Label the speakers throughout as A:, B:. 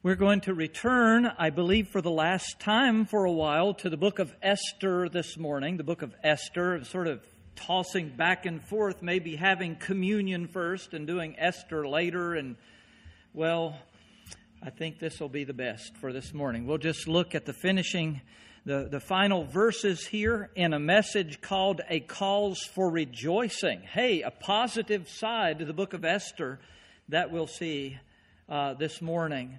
A: We're going to return, I believe for the last time for a while, to the book of Esther this morning. The book of Esther, sort of tossing back and forth, maybe having communion first and doing Esther later. And, well, I think this will be the best for this morning. We'll just look at the finishing, the final verses here in a message called A Cause for Rejoicing. Hey, a positive side to the book of Esther that we'll see this morning.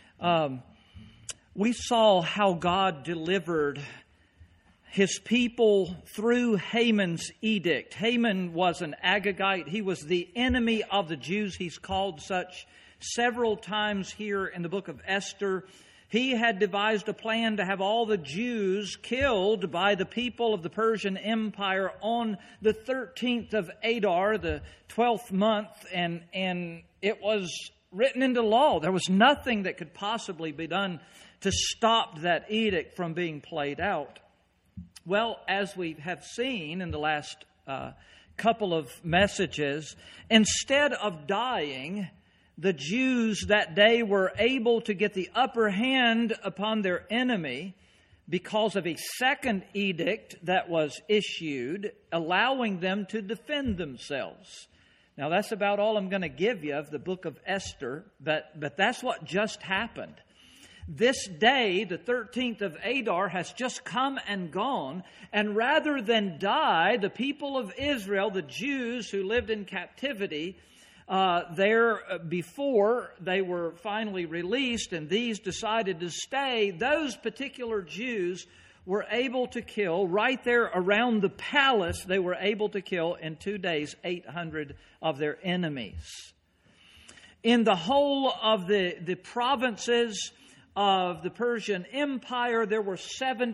A: We saw how God delivered His people through Haman's edict. Haman was an Agagite. He was the enemy of the Jews. He's called such several times here in the book of Esther. He had devised a plan to have all the Jews killed by the people of the Persian Empire on the 13th of Adar, the 12th month, and it was written into law. There was nothing that could possibly be done to stop that edict from being played out. Well, as we have seen in the last couple of messages, instead of dying, the Jews that day were able to get the upper hand upon their enemy because of a second edict that was issued, allowing them to defend themselves. Now, that's about all I'm going to give you of the book of Esther, but that's what just happened. This day, the 13th of Adar, has just come and gone, and rather than die, the people of Israel, the Jews who lived in captivity there before they were finally released, and these decided to stay, those particular Jews were able to kill, right there around the palace, they were able to kill in 2 days 800 of their enemies. In the whole of the provinces of the Persian Empire, there were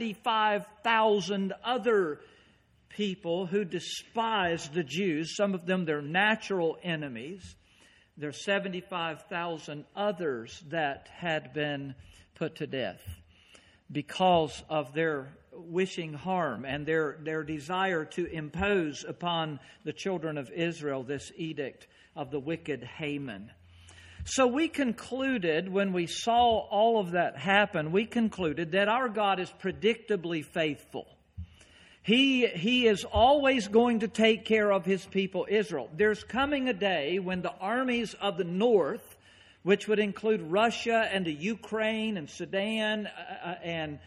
A: 75,000 other people who despised the Jews, some of them their natural enemies. There are 75,000 others that had been put to death because of their wishing harm and their desire to impose upon the children of Israel this edict of the wicked Haman. So we concluded, when we saw all of that happen, we concluded that our God is predictably faithful. He is always going to take care of His people Israel. There's coming a day when the armies of the north, which would include Russia and the Ukraine and Sudan and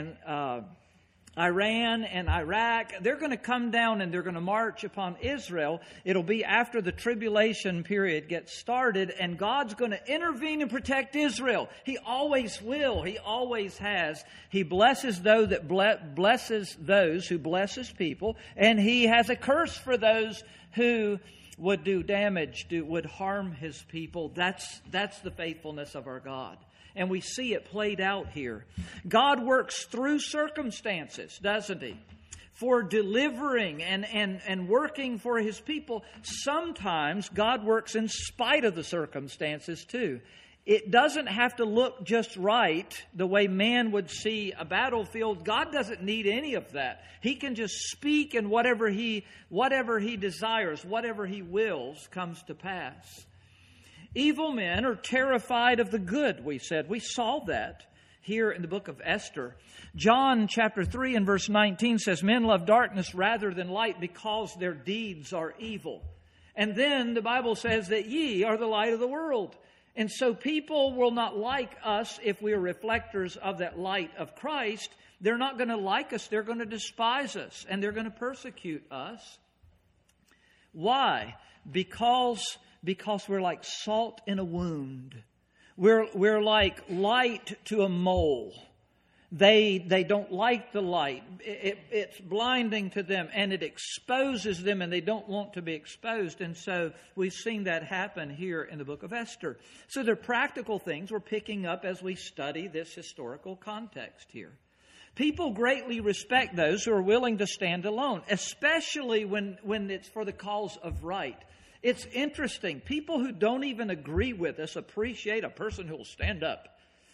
A: Iran and Iraq, they're going to come down and they're going to march upon Israel. It'll be after the tribulation period gets started, and God's going to intervene and protect Israel. He always will. He always has. He blesses those that blesses those who bless His people, and He has a curse for those who would do damage, would harm His people. That's the faithfulness of our God. And we see it played out here. God works through circumstances, doesn't He? For delivering and working for His people. Sometimes God works in spite of the circumstances too. It doesn't have to look just right the way man would see a battlefield. God doesn't need any of that. He can just speak, and whatever He desires, whatever He wills, comes to pass. Evil men are terrified of the good, we said. We saw that here in the book of Esther. John chapter 3 and verse 19 says, "Men love darkness rather than light because their deeds are evil." And then the Bible says that ye are the light of the world. And so people will not like us if we are reflectors of that light of Christ. They're not going to like us. They're going to despise us, and they're going to persecute us. Why? Because we're like salt in a wound. We're like light to a mole. They don't like the light. It's blinding to them, and it exposes them, and they don't want to be exposed. And so we've seen that happen here in the book of Esther. So they're practical things we're picking up as we study this historical context here. People greatly respect those who are willing to stand alone, especially when it's for the cause of right. It's interesting. People who don't even agree with us appreciate a person who will stand up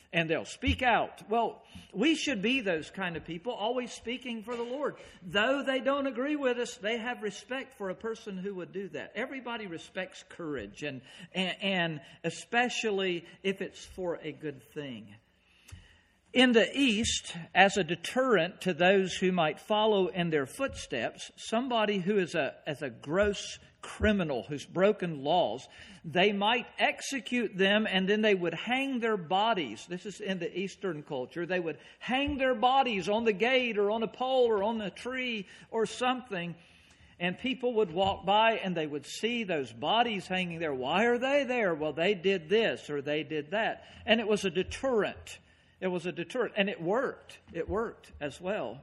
A: and they'll speak out. Well, we should be those kind of people, always speaking for the Lord. Though they don't agree with us, they have respect for a person who would do that. Everybody respects courage, and especially if it's for a good thing. In the East, as a deterrent to those who might follow in their footsteps, somebody who is a gross criminal who's broken laws, they might execute them and then they would hang their bodies. This is in the Eastern culture. They would hang their bodies on the gate or on a pole or on a tree or something. And people would walk by and they would see those bodies hanging there. Why are they there? Well, they did this or they did that. And it was a deterrent. It was a deterrent. And it worked. It worked as well.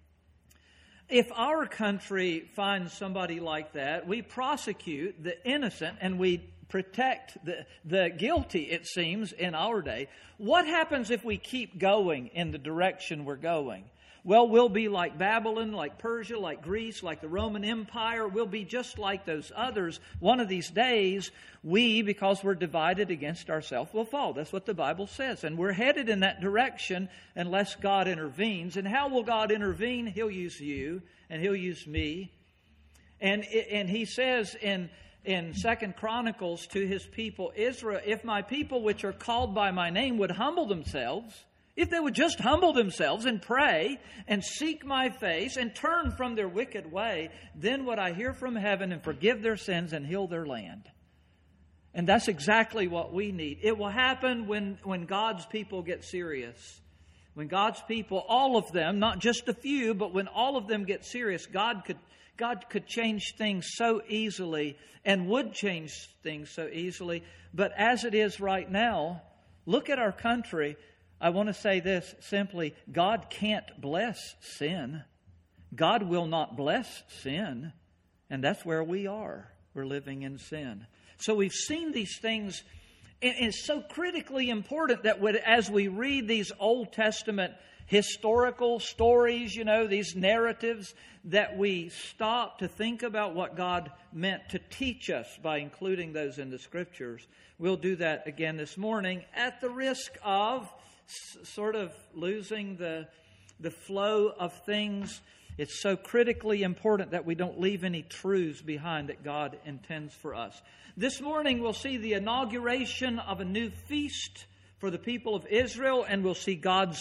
A: If our country finds somebody like that, we prosecute the innocent and we protect the guilty, it seems, in our day. What happens if we keep going in the direction we're going? Well, we'll be like Babylon, like Persia, like Greece, like the Roman Empire. We'll be just like those others. One of these days, we, because we're divided against ourselves, will fall. That's what the Bible says. And we're headed in that direction unless God intervenes. And how will God intervene? He'll use you and He'll use me. And He says in 2 Chronicles to His people Israel, if my people which are called by my name would humble themselves, if they would just humble themselves and pray and seek my face and turn from their wicked way, then would I hear from heaven and forgive their sins and heal their land. And that's exactly what we need. It will happen when God's people get serious. When God's people, all of them, not just a few, but when all of them get serious, God could change things so easily and would change things so easily. But as it is right now, look at our country. I want to say this simply, God can't bless sin. God will not bless sin. And that's where we are. We're living in sin. So we've seen these things, and it's so critically important that as we read these Old Testament historical stories, these narratives, that we stop to think about what God meant to teach us by including those in the Scriptures. We'll do that again this morning at the risk of sort of losing the flow of things. It's so critically important that we don't leave any truths behind that God intends for us. This morning we'll see the inauguration of a new feast for the people of Israel, and we'll see God's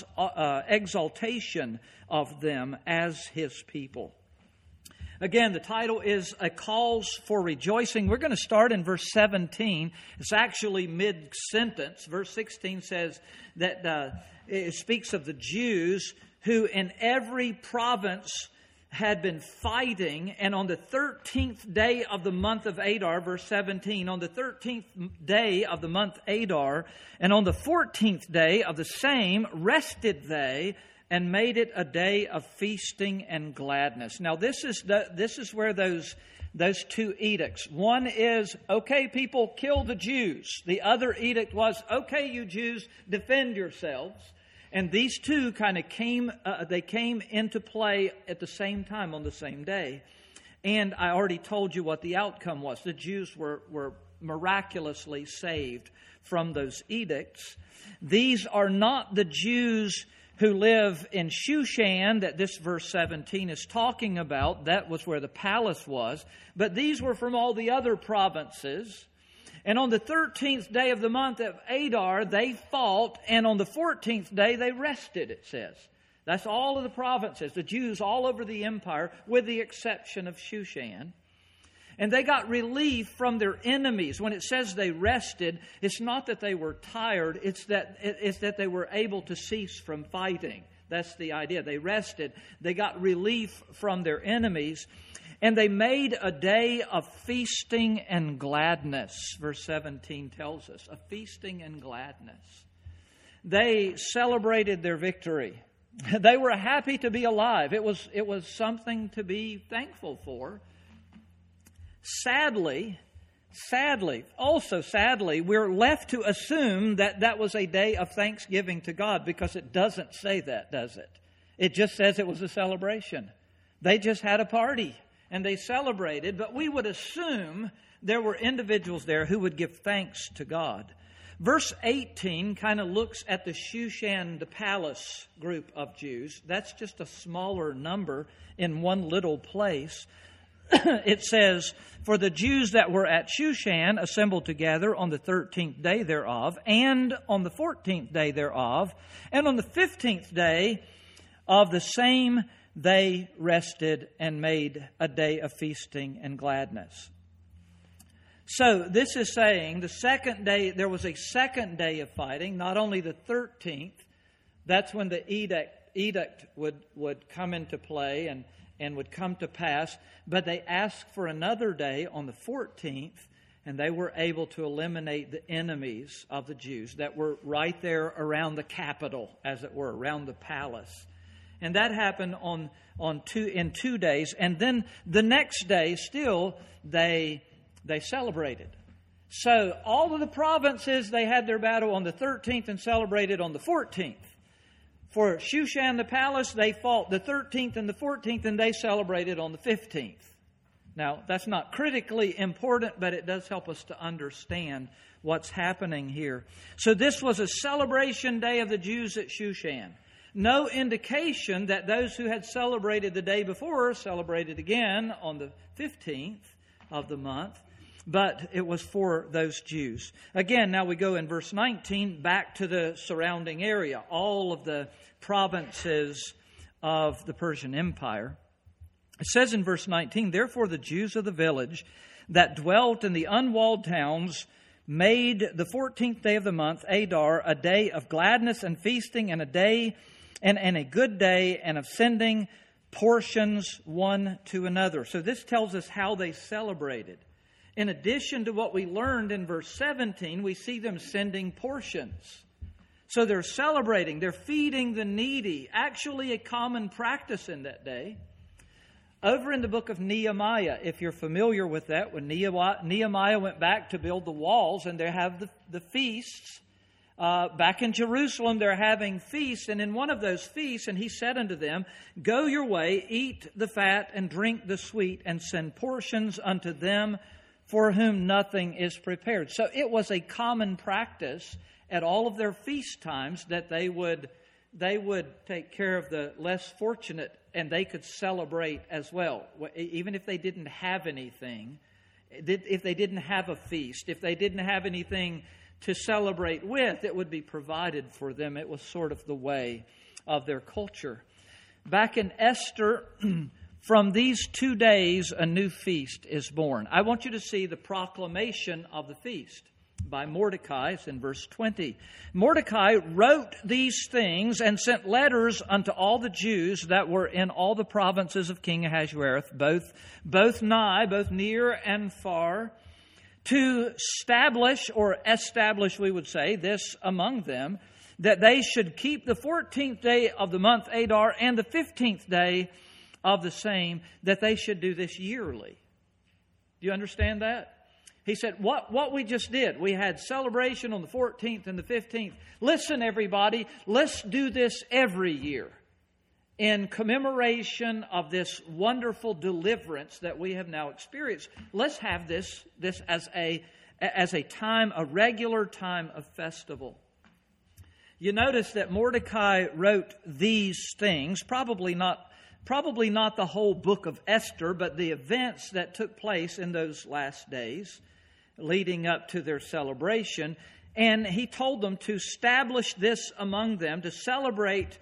A: exaltation of them as His people. Again, the title is A Cause for Rejoicing. We're going to start in verse 17. It's actually mid-sentence. Verse 16 says that it speaks of the Jews who in every province had been fighting, and on the 13th day of the month of Adar, verse 17, on the 13th day of the month Adar, and on the 14th day of the same, rested they, and made it a day of feasting and gladness. Now, this is where those two edicts. One is, okay, people, kill the Jews. The other edict was, okay, you Jews, defend yourselves. And these two kind of came into play at the same time on the same day. And I already told you what the outcome was. The Jews were miraculously saved from those edicts. These are not the Jews who live in Shushan that this verse 17 is talking about. That was where the palace was. But these were from all the other provinces. And on the 13th day of the month of Adar, they fought. And on the 14th day, they rested, it says. That's all of the provinces, the Jews all over the empire, with the exception of Shushan. And they got relief from their enemies. When it says they rested, it's not that they were tired. It's that they were able to cease from fighting. That's the idea. They rested. They got relief from their enemies. And they made a day of feasting and gladness. Verse 17 tells us, a feasting and gladness. They celebrated their victory. They were happy to be alive. It was something to be thankful for. Sadly, we're left to assume that was a day of thanksgiving to God, because it doesn't say that, does it? It just says it was a celebration. They just had a party and they celebrated, but we would assume there were individuals there who would give thanks to God. Verse 18 kind of looks at the Shushan the palace group of Jews. That's just a smaller number in one little place. It says, "For the Jews that were at Shushan assembled together on the 13th day thereof, and on the 14th day thereof, and on the 15th day of the same they rested and made a day of feasting and gladness." So this is saying the second day, there was a second day of fighting, not only the 13th, that's when the edict would come into play and would come to pass, but they asked for another day on the 14th, and they were able to eliminate the enemies of the Jews that were right there around the capital, as it were, around the palace. And that happened in 2 days. And then the next day, still, they celebrated. So all of the provinces, they had their battle on the 13th and celebrated on the 14th. For Shushan the palace, they fought the 13th and the 14th, and they celebrated on the 15th. Now, that's not critically important, but it does help us to understand what's happening here. So this was a celebration day of the Jews at Shushan. No indication that those who had celebrated the day before celebrated again on the 15th of the month, but it was for those Jews. Again, now we go in verse 19 back to the surrounding area, all of the provinces of the Persian Empire. It says in verse 19, "Therefore the Jews of the village that dwelt in the unwalled towns made the 14th day of the month, Adar, a day of gladness and feasting, and a day and a good day, and of sending portions one to another." So this tells us how they celebrated. In addition to what we learned in verse 17, we see them sending portions. So they're celebrating, they're feeding the needy, actually a common practice in that day. Over in the book of Nehemiah, if you're familiar with that, when Nehemiah went back to build the walls, and they have the feasts, back in Jerusalem, they're having feasts, and in one of those feasts, and he said unto them, "Go your way, eat the fat, and drink the sweet, and send portions unto them for whom nothing is prepared." So it was a common practice at all of their feast times that they would take care of the less fortunate, and they could celebrate as well, even if they didn't have anything, if they didn't have a feast, if they didn't have anything to celebrate with, it would be provided for them. It was sort of the way of their culture. Back in Esther, from these 2 days, a new feast is born. I want you to see the proclamation of the feast by Mordecai. It's in verse 20. "Mordecai wrote these things and sent letters unto all the Jews that were in all the provinces of King Ahasuerus, both near and far, to establish, we would say, this among them, that they should keep the 14th day of the month Adar and the 15th day of the same, that they should do this yearly." Do you understand that? He said, what we just did, we had celebration on the 14th and the 15th. Listen, everybody, let's do this every year in commemoration of this wonderful deliverance that we have now experienced. Let's have this as a time, a regular time of festival. You notice that Mordecai wrote these things, probably not the whole book of Esther, but the events that took place in those last days leading up to their celebration. And he told them to establish this among them, to celebrate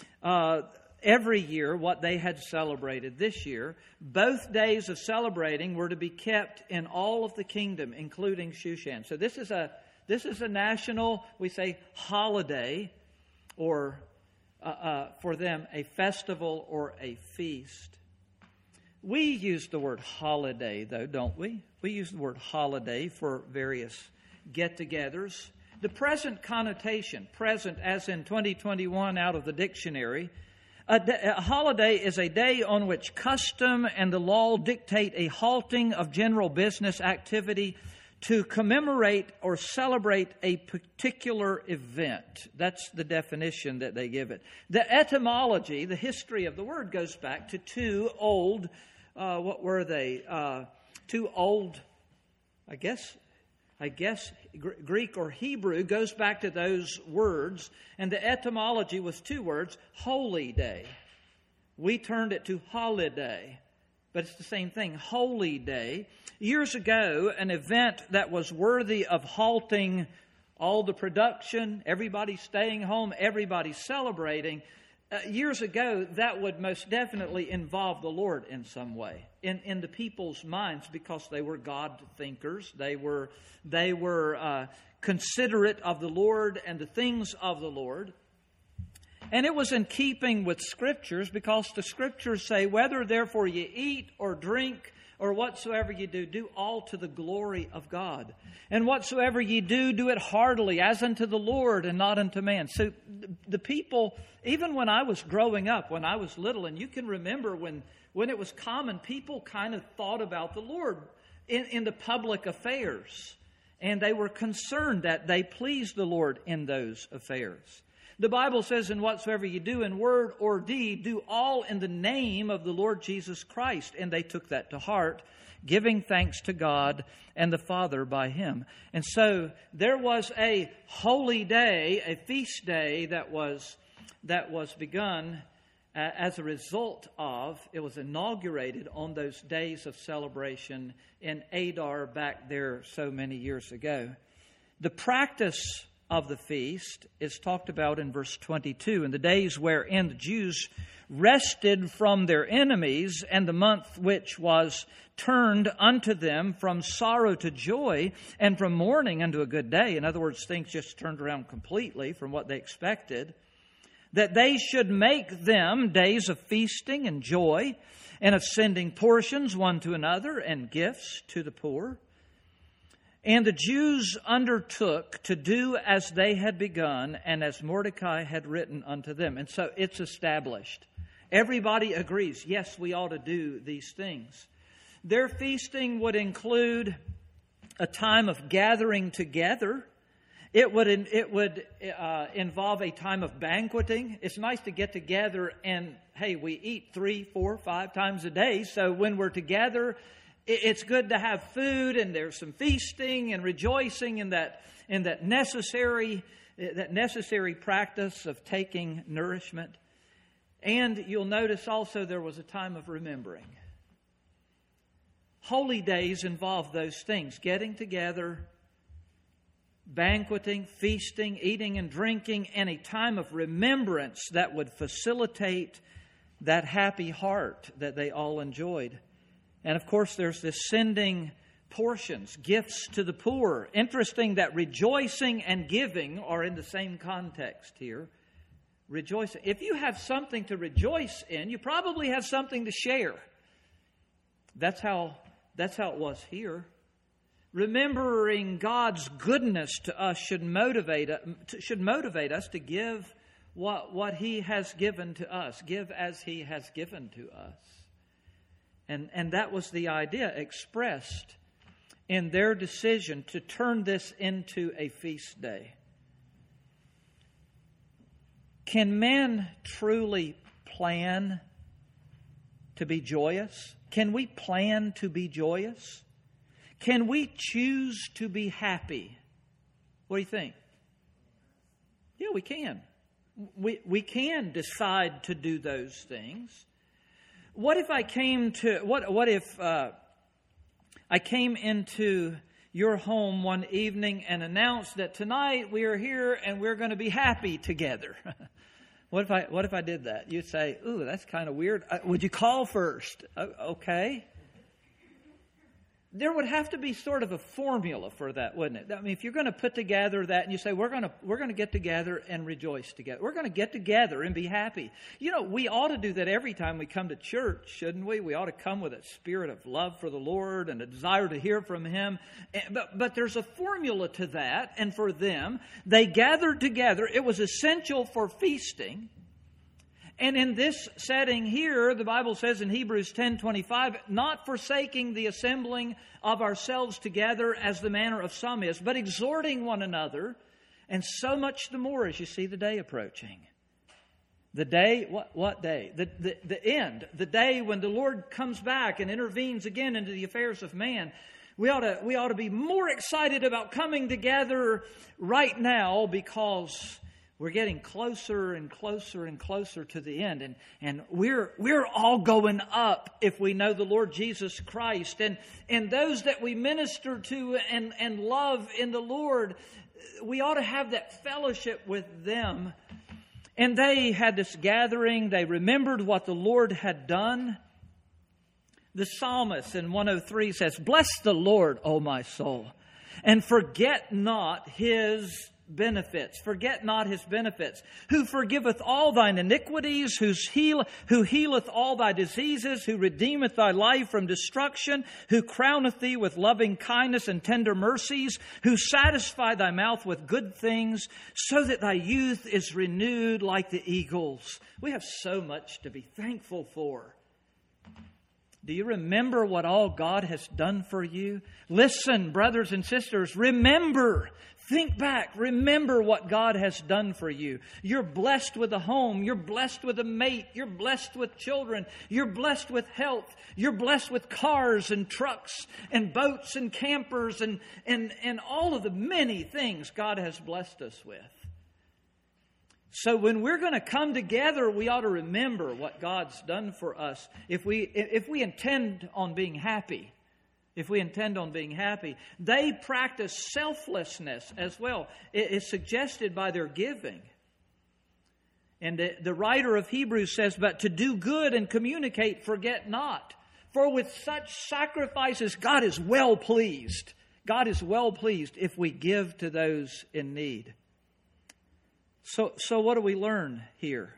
A: every year what they had celebrated this year. Both days of celebrating were to be kept in all of the kingdom, including Shushan. So this is a national, we say, holiday, or for them, a festival or a feast. We use the word holiday, though, don't we? We use the word holiday for various get-togethers. The present connotation, present as in 2021 out of the dictionary, a holiday is a day on which custom and the law dictate a halting of general business activity to commemorate or celebrate a particular event. That's the definition that they give it. The etymology, the history of the word, goes back to two old, Greek or Hebrew, goes back to those words, and the etymology was 2 words, holy day. We turned it to holiday, but it's the same thing, holy day. Years ago, an event that was worthy of halting all the production, everybody staying home, everybody celebrating. Years ago, that would most definitely involve the Lord in some way, in the people's minds, because they were God thinkers. They were considerate of the Lord and the things of the Lord. And it was in keeping with Scriptures, because the Scriptures say, whether therefore you eat or drink or whatsoever you do, do all to the glory of God. And whatsoever ye do, do it heartily, as unto the Lord and not unto man. So the people, even when I was growing up, when I was little, and you can remember when it was common, people kind of thought about the Lord in the public affairs. And they were concerned that they pleased the Lord in those affairs. The Bible says, in whatsoever you do in word or deed, do all in the name of the Lord Jesus Christ. And they took that to heart, giving thanks to God and the Father by Him. And so there was a holy day, a feast day that was begun as a result of, it was inaugurated on those days of celebration in Adar back there so many years ago. The practice of the feast is talked about in verse 22. In the days wherein the Jews rested from their enemies, and the month which was turned unto them from sorrow to joy, and from mourning unto a good day. In other words, things just turned around completely from what they expected. That they should make them days of feasting and joy, and of sending portions one to another, and gifts to the poor. And the Jews undertook to do as they had begun, and as Mordecai had written unto them. And so it's established. Everybody agrees, yes, we ought to do these things. Their feasting would include a time of gathering together. It would involve a time of banqueting. It's nice to get together and, hey, we eat 3, 4, 5 times a day. So when we're together, it's good to have food, and there's some feasting and rejoicing in that necessary practice of taking nourishment. And you'll notice also there was a time of remembering. Holy days involve those things: getting together, banqueting, feasting, eating and drinking, and a time of remembrance that would facilitate that happy heart that they all enjoyed. And of course, there's this sending portions, gifts to the poor. Interesting that rejoicing and giving are in the same context here. Rejoicing. If you have something to rejoice in, you probably have something to share. That's how it was here. Remembering God's goodness to us should motivate us to give what He has given to us. Give as He has given to us. And that was the idea expressed in their decision to turn this into a feast day. Can man truly plan to be joyous? Can we plan to be joyous? Can we choose to be happy? What do you think? Yeah, we can. We can decide to do those things. What if I came into your home one evening and announced that tonight we are here and we're going to be happy together? What if I did that? You'd say, "Ooh, that's kind of weird. Would you call first?" Okay. There would have to be sort of a formula for that, wouldn't it? I mean, if you're going to put together that and you say, we're going to get together and rejoice together. We're going to get together and be happy. You know, we ought to do that every time we come to church, shouldn't we? We ought to come with a spirit of love for the Lord and a desire to hear from Him. But there's a formula to that, and for them, they gathered together. It was essential for feasting. And in this setting here, the Bible says in Hebrews 10:25, not forsaking the assembling of ourselves together as the manner of some is, but exhorting one another, and so much the more as you see the day approaching. The day, what day? The end, the day when the Lord comes back and intervenes again into the affairs of man. We ought to be more excited about coming together right now because we're getting closer and closer and closer to the end. And we're all going up if we know the Lord Jesus Christ. And those that we minister to and love in the Lord, we ought to have that fellowship with them. And they had this gathering. They remembered what the Lord had done. The psalmist in 103 says, "Bless the Lord, O my soul, and forget not His benefits." Forget not His benefits. "Who forgiveth all thine iniquities, who healeth all thy diseases, who redeemeth thy life from destruction, who crowneth thee with loving kindness and tender mercies, who satisfy thy mouth with good things, so that thy youth is renewed like the eagles." We have so much to be thankful for. Do you remember what all God has done for you? Listen, brothers and sisters, remember. Think back. Remember what God has done for you. You're blessed with a home. You're blessed with a mate. You're blessed with children. You're blessed with health. You're blessed with cars and trucks and boats and campers and all of the many things God has blessed us with. So when we're going to come together, we ought to remember what God's done for us if we intend on being happy. If we intend on being happy. They practice selflessness as well. It's suggested by their giving. And the writer of Hebrews says, "But to do good and communicate, forget not. For with such sacrifices, God is well pleased." God is well pleased if we give to those in need. So what do we learn here?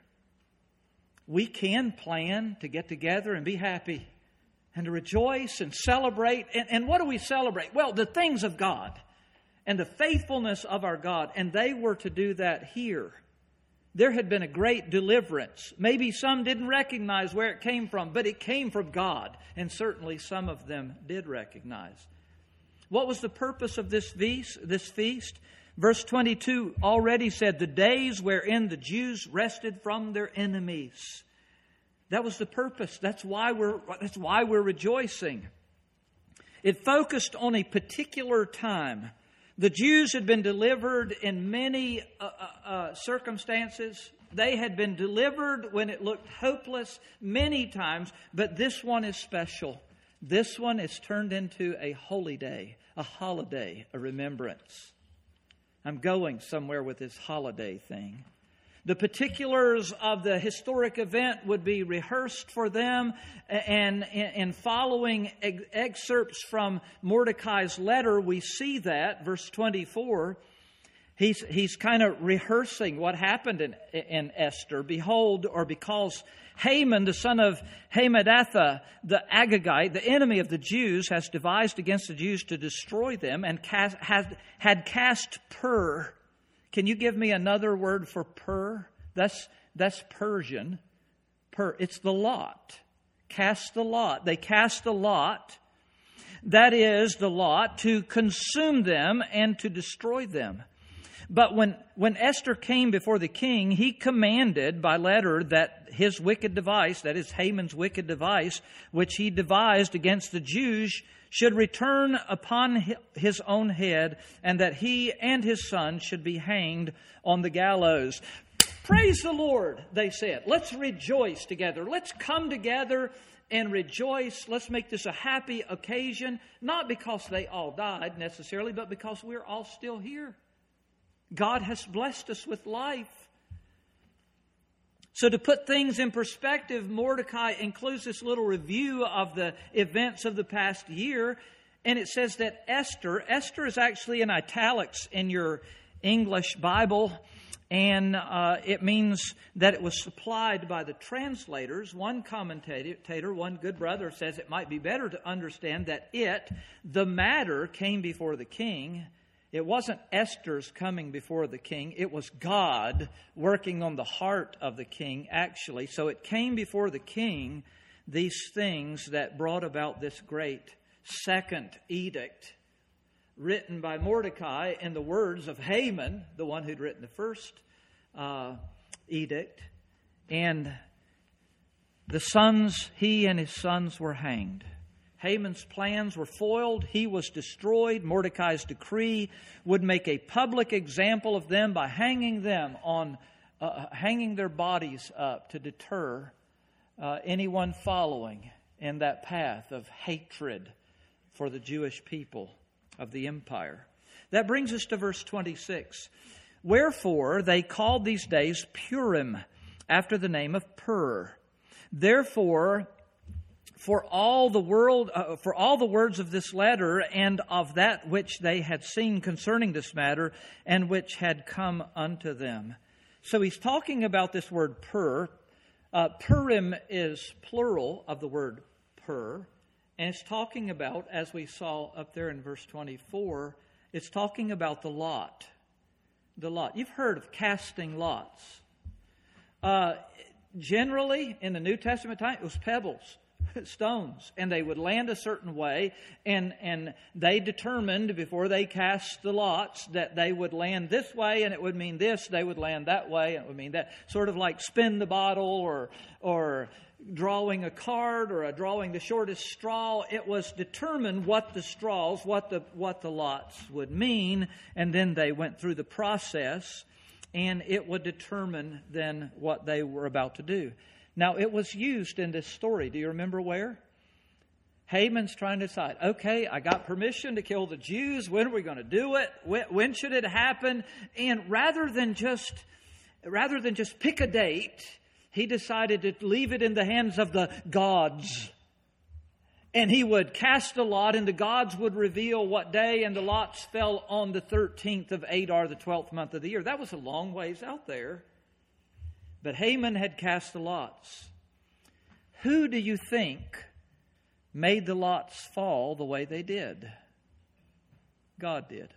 A: We can plan to get together and be happy and to rejoice and celebrate. And what do we celebrate? Well, the things of God and the faithfulness of our God. And they were to do that here. There had been a great deliverance. Maybe some didn't recognize where it came from, but it came from God. And certainly some of them did recognize. What was the purpose of this feast? Verse 22 already said, "The days wherein the Jews rested from their enemies." That was the purpose. That's why we're rejoicing. It focused on a particular time. The Jews had been delivered in many circumstances. They had been delivered when it looked hopeless many times, but this one is special. This one is turned into a holy day, a holiday, a remembrance. I'm going somewhere with this holiday thing. The particulars of the historic event would be rehearsed for them, and following excerpts from Mordecai's letter, we see that, verse 24, he's kind of rehearsing what happened in Esther. "Behold," or because Haman, the son of Hammedatha, the Agagite, the enemy of the Jews, has devised against the Jews to destroy them and had cast pur. Can you give me another word for pur? That's Persian. Pur. It's the lot. Cast the lot. They cast the lot. That is the lot to consume them and to destroy them. But when Esther came before the king, he commanded by letter that his wicked device, that is Haman's wicked device, which he devised against the Jews, should return upon his own head, and that he and his son should be hanged on the gallows. Praise the Lord, they said. Let's rejoice together. Let's come together and rejoice. Let's make this a happy occasion, not because they all died necessarily, but because we're all still here. God has blessed us with life. So to put things in perspective, Mordecai includes this little review of the events of the past year. And it says that Esther is actually in italics in your English Bible. And it means that it was supplied by the translators. One commentator, one good brother, says it might be better to understand that the matter, came before the king. It wasn't Esther's coming before the king. It was God working on the heart of the king, actually. So it came before the king, these things that brought about this great second edict written by Mordecai in the words of Haman, the one who'd written the first edict. And he and his sons were hanged. Haman's plans were foiled. He was destroyed. Mordecai's decree would make a public example of them by hanging their bodies up to deter anyone following in that path of hatred for the Jewish people of the empire. That brings us to verse 26. Wherefore they called these days Purim, after the name of Pur. Therefore, for all the words of this letter and of that which they had seen concerning this matter, and which had come unto them. So he's talking about this word Pur. Purim is plural of the word Pur. And it's talking about, as we saw up there in verse 24, it's talking about the lot. The lot. You've heard of casting lots. Generally, in the New Testament time, it was pebbles, stones, and they would land a certain way, and they determined before they cast the lots that they would land this way, and it would mean this. They would land that way, and it would mean that. Sort of like spin the bottle or drawing a card or drawing the shortest straw. It was determined what the straws, what the lots would mean, and then they went through the process, and it would determine then what they were about to do. Now, it was used in this story. Do you remember where? Haman's trying to decide, okay, I got permission to kill the Jews. When are we going to do it? When should it happen? And rather than just pick a date, he decided to leave it in the hands of the gods. And he would cast a lot, and the gods would reveal what day, and the lots fell on the 13th of Adar, the 12th month of the year. That was a long ways out there. But Haman had cast the lots. Who do you think made the lots fall the way they did? God did.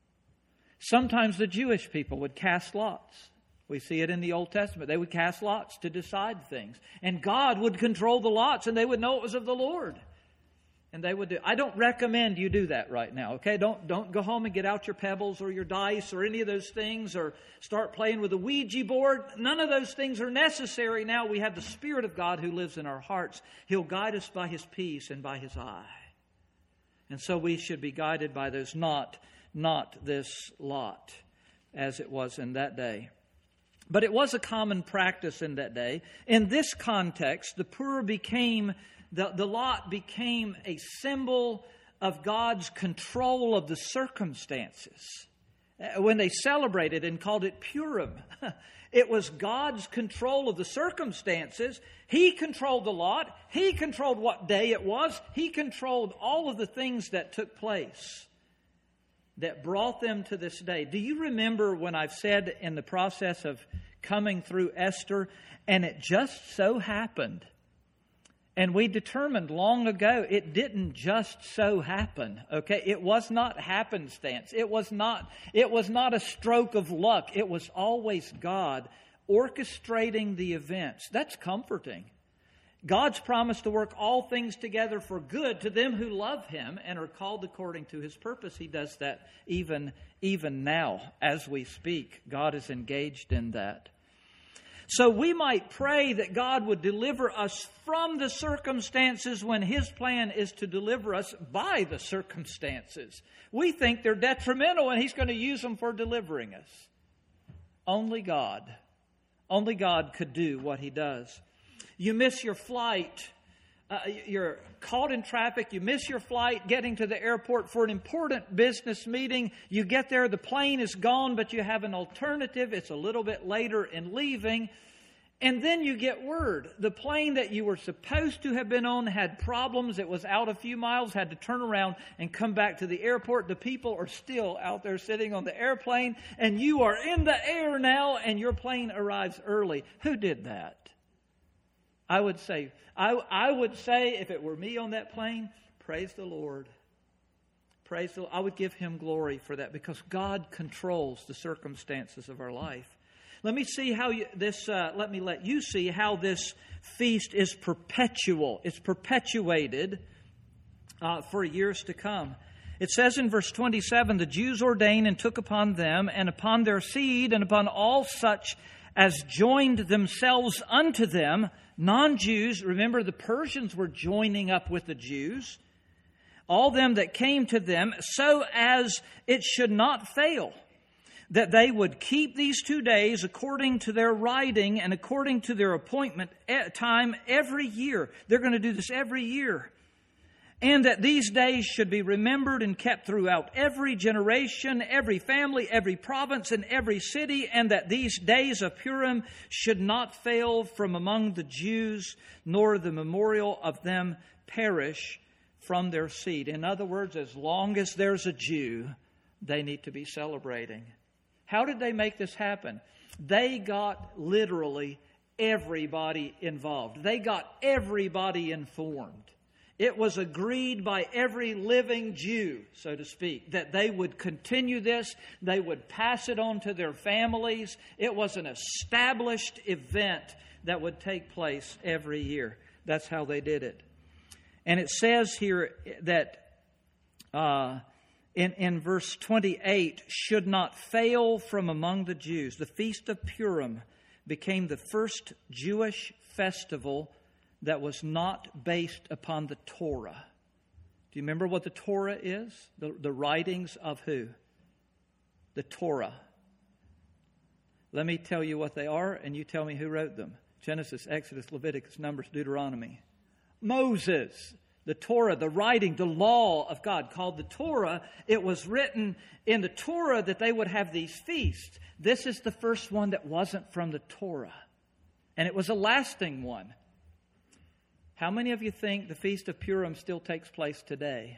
A: Sometimes the Jewish people would cast lots. We see it in the Old Testament. They would cast lots to decide things. And God would control the lots, and they would know it was of the Lord. And they would do. I don't recommend you do that right now, okay? Don't go home and get out your pebbles or your dice or any of those things, or start playing with a Ouija board. None of those things are necessary now. We have the Spirit of God who lives in our hearts. He'll guide us by His peace and by His eye. And so we should be guided by those, not this lot, as it was in that day. But it was a common practice in that day. In this context, the Pur became... The lot became a symbol of God's control of the circumstances. When they celebrated and called it Purim, it was God's control of the circumstances. He controlled the lot. He controlled what day it was. He controlled all of the things that took place that brought them to this day. Do you remember when I've said in the process of coming through Esther, and it just so happened, and we determined long ago, it didn't just so happen, okay? It was not happenstance. It was not a stroke of luck. It was always God orchestrating the events. That's comforting. God's promised to work all things together for good to them who love Him and are called according to His purpose. He does that even now as we speak. God is engaged in that. So we might pray that God would deliver us from the circumstances when His plan is to deliver us by the circumstances. We think they're detrimental and He's going to use them for delivering us. Only God could do what He does. You miss your flight. You're caught in traffic. You miss your flight getting to the airport for an important business meeting. You get there, the plane is gone, but you have an alternative. It's a little bit later in leaving. And then you get word. The plane that you were supposed to have been on had problems. It was out a few miles, had to turn around and come back to the airport. The people are still out there sitting on the airplane, and you are in the air now, and your plane arrives early. Who did that? I would say, if it were me on that plane, praise the Lord. Praise the Lord. I would give Him glory for that, because God controls the circumstances of our life. Let me let you see how this feast is perpetual. It's perpetuated for years to come. It says in verse 27, the Jews ordained and took upon them and upon their seed and upon all such as joined themselves unto them, non-Jews. Remember, the Persians were joining up with the Jews. all them that came to them, so as it should not fail, that they would keep these 2 days according to their writing and according to their appointment time every year. They're going to do this every year. And that these days should be remembered and kept throughout every generation, every family, every province, and every city, and that these days of Purim should not fail from among the Jews, nor the memorial of them perish from their seed. In other words, as long as there's a Jew, they need to be celebrating. How did they make this happen? They got literally everybody involved. They got everybody informed. It was agreed by every living Jew, so to speak, that they would continue this. They would pass it on to their families. It was an established event that would take place every year. That's how they did it. And it says here that in verse 28, should not fail from among the Jews. The Feast of Purim became the first Jewish festival that was not based upon the Torah. Do you remember what the Torah is? The writings of who? The Torah. Let me tell you what they are, and you tell me who wrote them. Genesis, Exodus, Leviticus, Numbers, Deuteronomy. Moses. The Torah, the writing, the law of God, called the Torah. It was written in the Torah that they would have these feasts. This is the first one that wasn't from the Torah. And it was a lasting one. How many of you think the Feast of Purim still takes place today?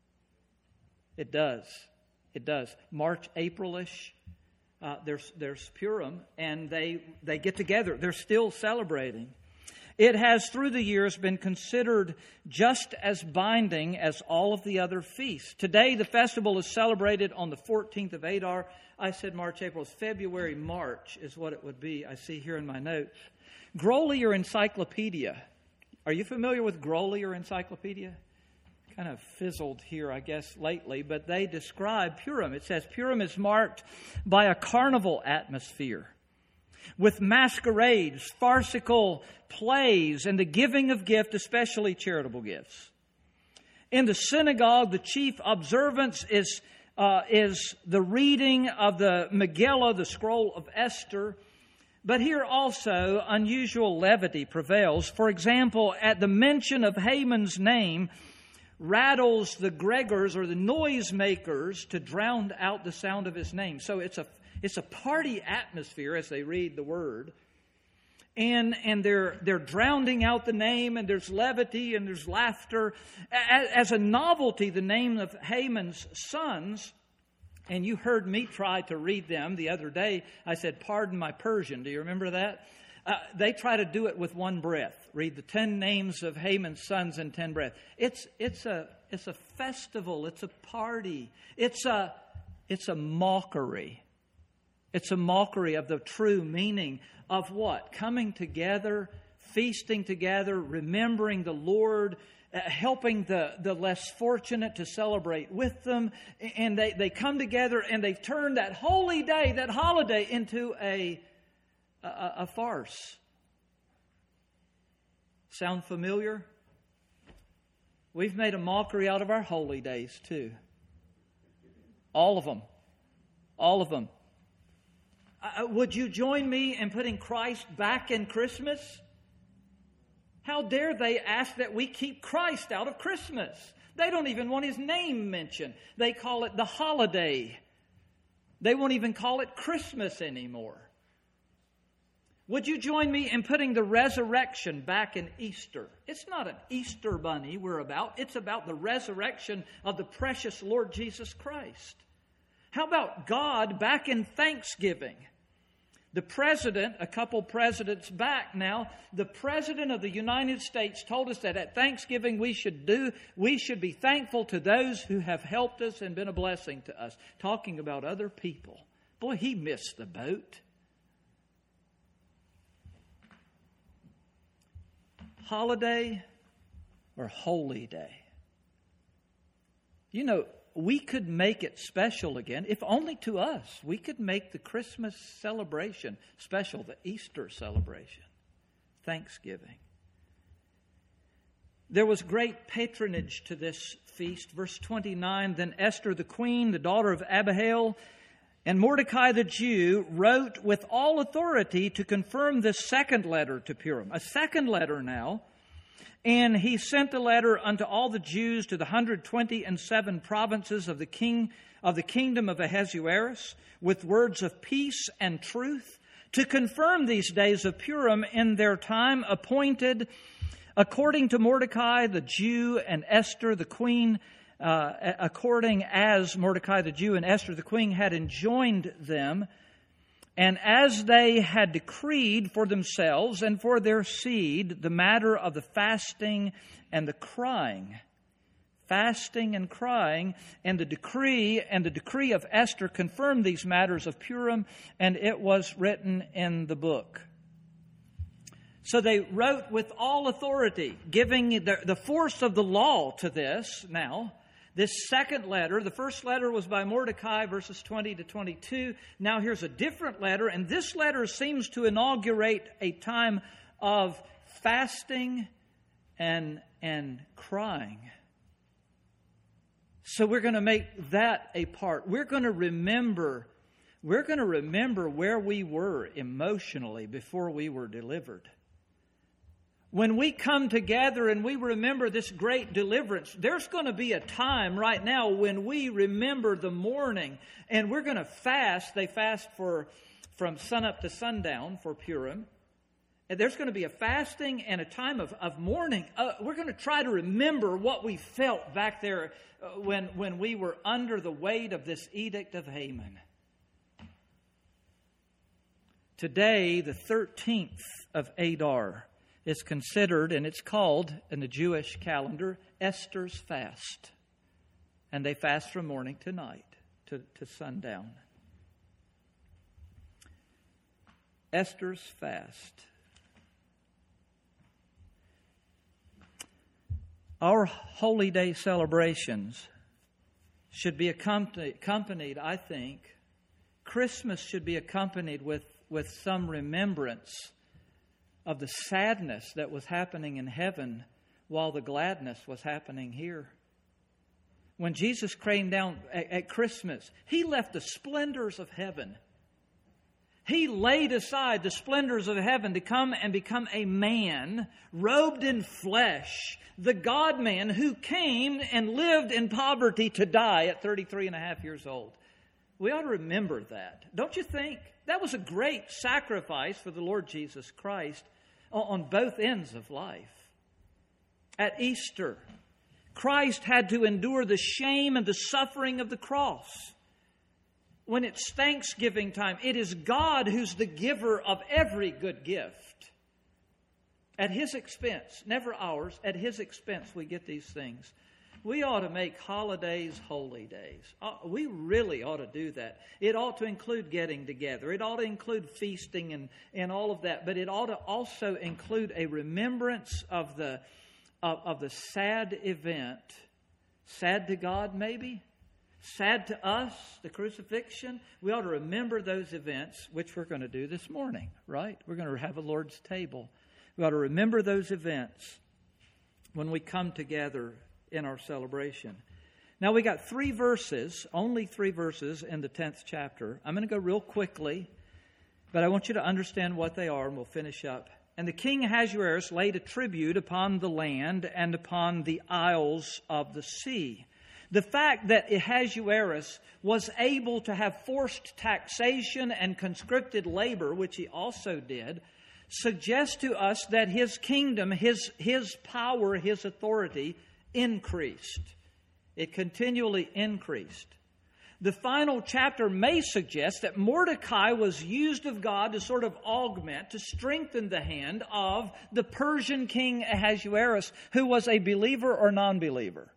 A: It does. It does. March, April-ish, there's Purim, and they get together. They're still celebrating. It has, through the years, been considered just as binding as all of the other feasts. Today, the festival is celebrated on the 14th of Adar. I said March, April. It's February, March is what it would be. I see here in my notes. Grolier Encyclopedia. Are you familiar with Grolier Encyclopedia? Kind of fizzled here, I guess, lately, but they describe Purim. It says, Purim is marked by a carnival atmosphere, with masquerades, farcical plays, and the giving of gifts, especially charitable gifts. In the synagogue, the chief observance is the reading of the Megillah, the scroll of Esther. But here also, unusual levity prevails. For example, at the mention of Haman's name, rattles the Gregors or the noisemakers to drown out the sound of his name. So it's a party atmosphere as they read the word. And they're drowning out the name, and there's levity and there's laughter. As a novelty, the name of Haman's sons, and you heard me try to read them the other day. I said, pardon my Persian. Do you remember that? They try to do it with one breath. Read the 10 names of Haman's sons in 10 breaths. It's a festival. It's a party. It's a mockery. It's a mockery of the true meaning of what? Coming together, feasting together, remembering the Lord, helping the less fortunate to celebrate with them. And they come together and they turn that holy day, that holiday, into a farce. Sound familiar? We've made a mockery out of our holy days too. All of them. All of them. Would you join me in putting Christ back in Christmas? How dare they ask that we keep Christ out of Christmas? They don't even want His name mentioned. They call it the holiday. They won't even call it Christmas anymore. Would you join me in putting the resurrection back in Easter? It's not an Easter bunny we're about. It's about the resurrection of the precious Lord Jesus Christ. How about God back in Thanksgiving? The president, a couple presidents back now, the president of the United States told us that at Thanksgiving we should be thankful to those who have helped us and been a blessing to us. Talking about other people. Boy, he missed the boat. Holiday or holy day? You know, we could make it special again, if only to us. We could make the Christmas celebration special, the Easter celebration, Thanksgiving. There was great patronage to this feast. Verse 29, then Esther the queen, the daughter of Abihail, and Mordecai the Jew wrote with all authority to confirm this second letter to Purim. A second letter now. And he sent the letter unto all the Jews to the 127 provinces of the kingdom of Ahasuerus, with words of peace and truth, to confirm these days of Purim in their time appointed, according to Mordecai the Jew and Esther the queen, according as Mordecai the Jew and Esther the queen had enjoined them, and as they had decreed for themselves and for their seed the matter of the fasting and the crying. Fasting and crying, and the decree of Esther confirmed these matters of Purim, and it was written in the book. So they wrote with all authority, giving the force of the law to this now. This second letter, the first letter was by Mordecai, verses 20 to 22. Now here's a different letter, and this letter seems to inaugurate a time of fasting and crying. So we're going to make that a part. We're going to remember where we were emotionally before we were delivered. When we come together and we remember this great deliverance, there's going to be a time right now when we remember the mourning, and we're going to fast. They fast from sunup to sundown for Purim. And there's going to be a fasting and a time of mourning. We're going to try to remember what we felt back there when we were under the weight of this edict of Haman. Today, the 13th of Adar, is considered, and it's called in the Jewish calendar, Esther's fast. And they fast from morning to night, to sundown. Esther's fast. Our holy day celebrations should be accompanied, I think. Christmas should be accompanied with some remembrance of the sadness that was happening in heaven while the gladness was happening here. When Jesus came down at Christmas, He left the splendors of heaven. He laid aside the splendors of heaven to come and become a man, robed in flesh, the God-man who came and lived in poverty to die at 33 and a half years old. We ought to remember that. Don't you think? That was a great sacrifice for the Lord Jesus Christ on both ends of life. At Easter, Christ had to endure the shame and the suffering of the cross. When it's Thanksgiving time, it is God who's the giver of every good gift. At His expense, never ours, at His expense we get these things. We ought to make holidays holy days. We really ought to do that. It ought to include getting together. It ought to include feasting and all of that. But it ought to also include a remembrance of the sad event. Sad to God, maybe? Sad to us, the crucifixion. We ought to remember those events, which we're going to do this morning, right? We're going to have a Lord's table. We ought to remember those events when we come together in our celebration. Now we got only three verses in the 10th chapter. I'm going to go real quickly, but I want you to understand what they are, and we'll finish up. And the king Ahasuerus laid a tribute upon the land and upon the isles of the sea. The fact that Ahasuerus was able to have forced taxation and conscripted labor, which he also did, suggests to us that his kingdom, his power, his authority increased. It continually increased. The final chapter may suggest that Mordecai was used of God to sort of augment, to strengthen the hand of the Persian king Ahasuerus, who was a believer or non-believer?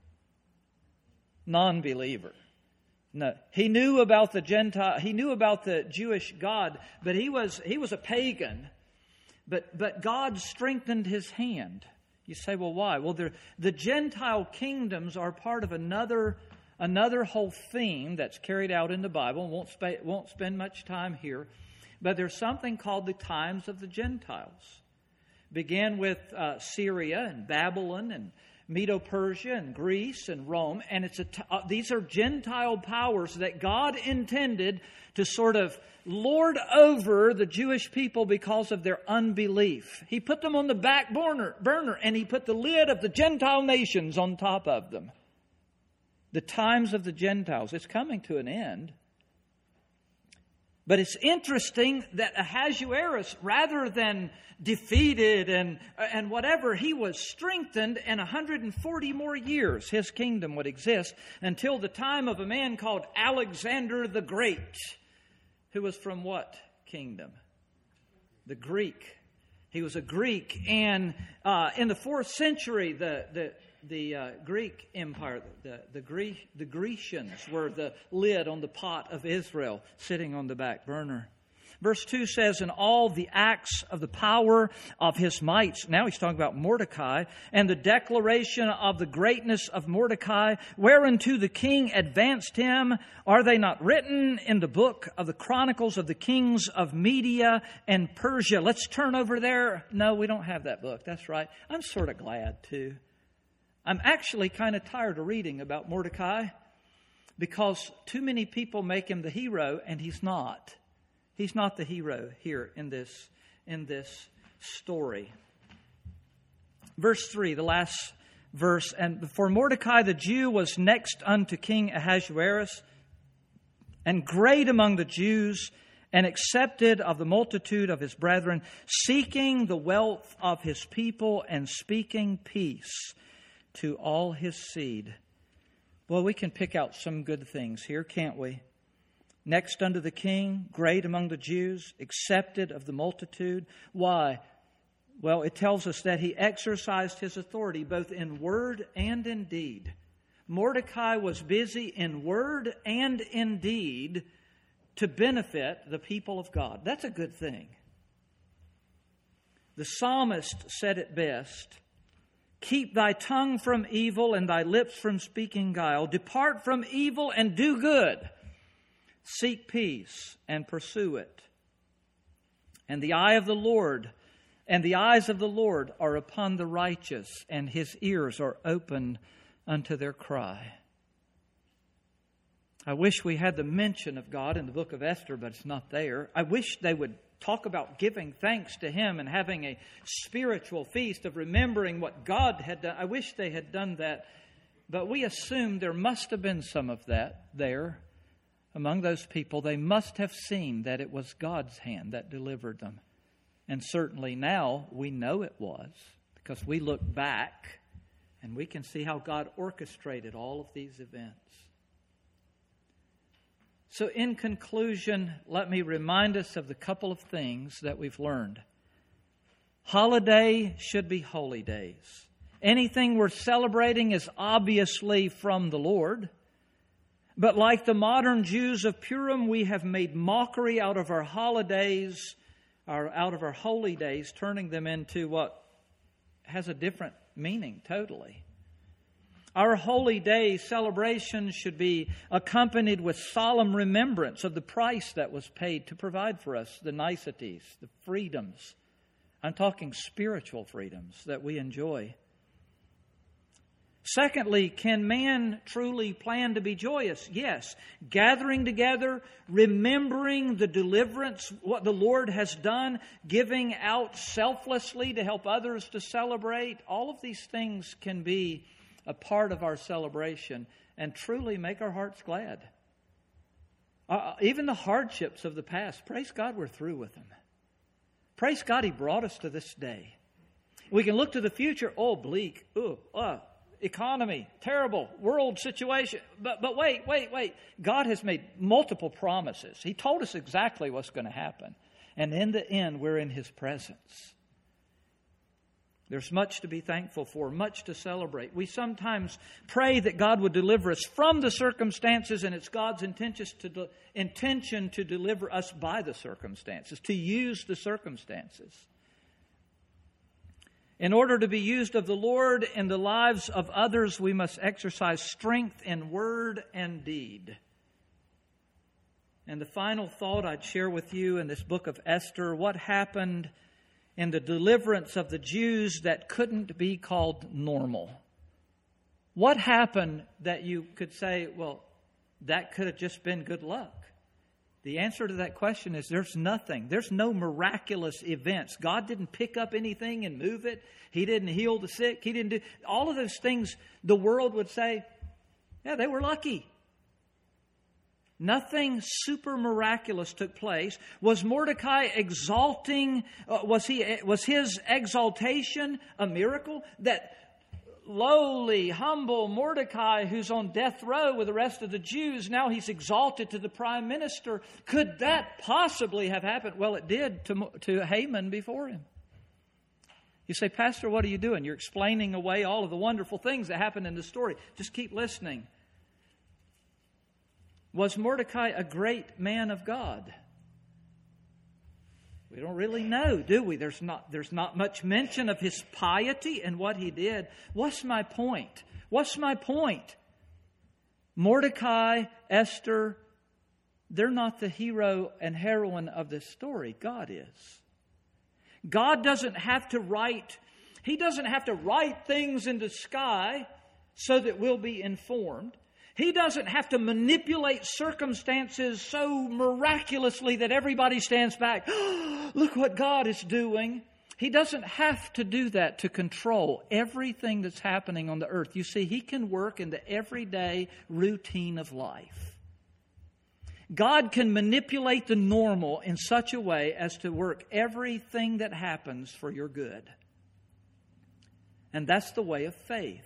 A: Non-believer. No, he knew about the Gentile. He knew about the Jewish God, but he was a pagan. But God strengthened his hand. You say, well, why? Well, the Gentile kingdoms are part of another whole theme that's carried out in the Bible. Won't spend much time here. But there's something called the times of the Gentiles. Began with Syria and Babylon and Medo-Persia and Greece and Rome. And these are Gentile powers that God intended to sort of lord over the Jewish people because of their unbelief. He put them on the back burner, and He put the lid of the Gentile nations on top of them. The times of the Gentiles. It's coming to an end. But it's interesting that Ahasuerus, rather than defeated and whatever, he was strengthened, and 140 more years his kingdom would exist until the time of a man called Alexander the Great, who was from what kingdom? The Greek. He was a Greek, and in the 4th century, the Greek Empire, the Grecians were the lid on the pot of Israel, sitting on the back burner. Verse 2 says, "And all the acts of the power of his might," now he's talking about Mordecai, "and the declaration of the greatness of Mordecai, whereunto the king advanced him, are they not written in the book of the Chronicles of the kings of Media and Persia?" Let's turn over there. No, we don't have that book. That's right. I'm sort of glad too. I'm actually kind of tired of reading about Mordecai because too many people make him the hero, and he's not. He's not the hero here in this story. Verse 3, the last verse. "And for Mordecai the Jew was next unto King Ahasuerus, and great among the Jews, and accepted of the multitude of his brethren, seeking the wealth of his people, and speaking peace to all his seed." Well, we can pick out some good things here, can't we? Next unto the king, great among the Jews, accepted of the multitude. Why? Well, it tells us that he exercised his authority both in word and in deed. Mordecai was busy in word and in deed to benefit the people of God. That's a good thing. The psalmist said it best, "Keep thy tongue from evil and thy lips from speaking guile. Depart from evil and do good. Seek peace and pursue it. And the eyes of the Lord are upon the righteous, and his ears are open unto their cry." I wish we had the mention of God in the book of Esther, but it's not there. I wish they would talk about giving thanks to Him and having a spiritual feast of remembering what God had done. I wish they had done that, but we assume there must have been some of that there. Among those people, they must have seen that it was God's hand that delivered them. And certainly now we know it was, because we look back and we can see how God orchestrated all of these events. So in conclusion, let me remind us of the couple of things that we've learned. Holiday should be holy days. Anything we're celebrating is obviously from the Lord. But like the modern Jews of Purim, we have made mockery out of our holidays, out of our holy days, turning them into what has a different meaning totally. Our holy day celebrations should be accompanied with solemn remembrance of the price that was paid to provide for us the niceties, the freedoms. I'm talking spiritual freedoms that we enjoy. Secondly, can man truly plan to be joyous? Yes. Gathering together, remembering the deliverance, what the Lord has done, giving out selflessly to help others to celebrate. All of these things can be a part of our celebration and truly make our hearts glad. Even the hardships of the past, praise God we're through with them. Praise God He brought us to this day. We can look to the future, bleak, economy, terrible, world situation. But wait. God has made multiple promises. He told us exactly what's going to happen. And in the end, we're in His presence. There's much to be thankful for, much to celebrate. We sometimes pray that God would deliver us from the circumstances, and it's God's intention to deliver us by the circumstances, to use the circumstances. In order to be used of the Lord in the lives of others, we must exercise strength in word and deed. And the final thought I'd share with you in this book of Esther, what happened in the deliverance of the Jews that couldn't be called normal. What happened that you could say, well, that could have just been good luck? The answer to that question is there's nothing. There's no miraculous events. God didn't pick up anything and move it. He didn't heal the sick. He didn't do all of those things. The world would say, yeah, they were lucky. Nothing super miraculous took place. Was Mordecai exalting? Was his exaltation a miracle? That lowly, humble Mordecai, who's on death row with the rest of the Jews, now he's exalted to the prime minister. Could that possibly have happened? Well, it did to Haman before him. You say, Pastor, what are you doing? You're explaining away all of the wonderful things that happened in the story. Just keep listening. Was Mordecai a great man of God? We don't really know, do we? There's not much mention of his piety and what he did. What's my point? What's my point? Mordecai, Esther, they're not the hero and heroine of this story. God is. God doesn't have to write, He doesn't have to write things in the sky so that we'll be informed. He doesn't have to manipulate circumstances so miraculously that everybody stands back. Look what God is doing. He doesn't have to do that to control everything that's happening on the earth. You see, He can work in the everyday routine of life. God can manipulate the normal in such a way as to work everything that happens for your good. And that's the way of faith.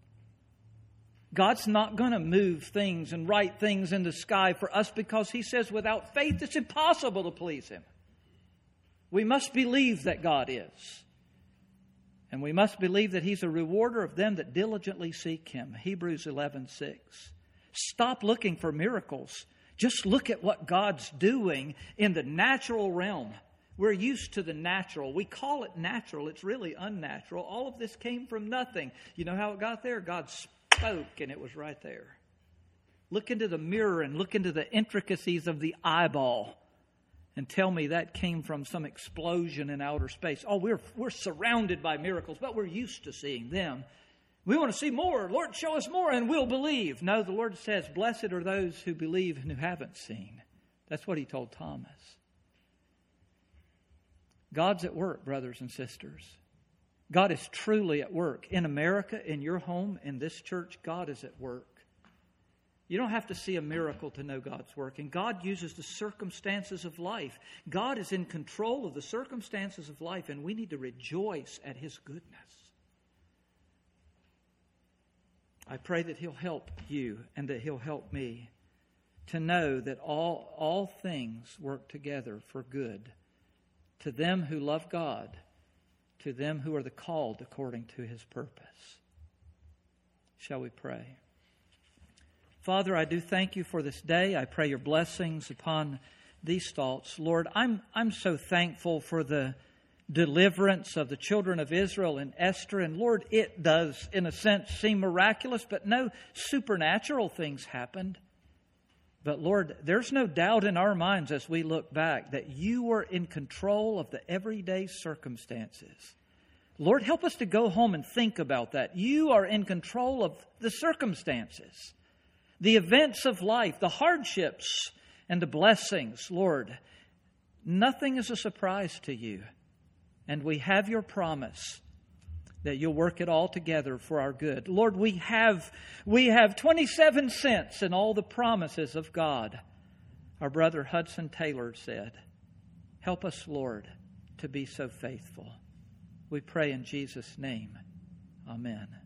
A: God's not going to move things and write things in the sky for us because He says without faith it's impossible to please Him. We must believe that God is. And we must believe that He's a rewarder of them that diligently seek Him. Hebrews 11:6. Stop looking for miracles. Just look at what God's doing in the natural realm. We're used to the natural. We call it natural. It's really unnatural. All of this came from nothing. You know how it got there? God spoke and it was right there. Look into the mirror and look into the intricacies of the eyeball and tell me that came from some explosion in outer space. Oh, we're surrounded by miracles, but we're used to seeing them. We want to see more. Lord, show us more and we'll believe. No, the Lord says, blessed are those who believe and who haven't seen. That's what He told Thomas. God's at work, brothers and sisters. God is truly at work. In America, in your home, in this church, God is at work. You don't have to see a miracle to know God's working. God uses the circumstances of life. God is in control of the circumstances of life, and we need to rejoice at His goodness. I pray that He'll help you and that He'll help me to know that all things work together for good to them who love God, to them who are the called according to His purpose. Shall we pray? Father, I do thank You for this day. I pray Your blessings upon these thoughts. Lord, I'm so thankful for the deliverance of the children of Israel in Esther. And Lord, it does, in a sense, seem miraculous, but no supernatural things happened. But Lord, there's no doubt in our minds as we look back that You were in control of the everyday circumstances. Lord, help us to go home and think about that. You are in control of the circumstances, the events of life, the hardships and the blessings. Lord, nothing is a surprise to You. And we have Your promise that You'll work it all together for our good. Lord, we have 27 cents in all the promises of God. Our brother Hudson Taylor said, help us, Lord, to be so faithful. We pray in Jesus' name. Amen.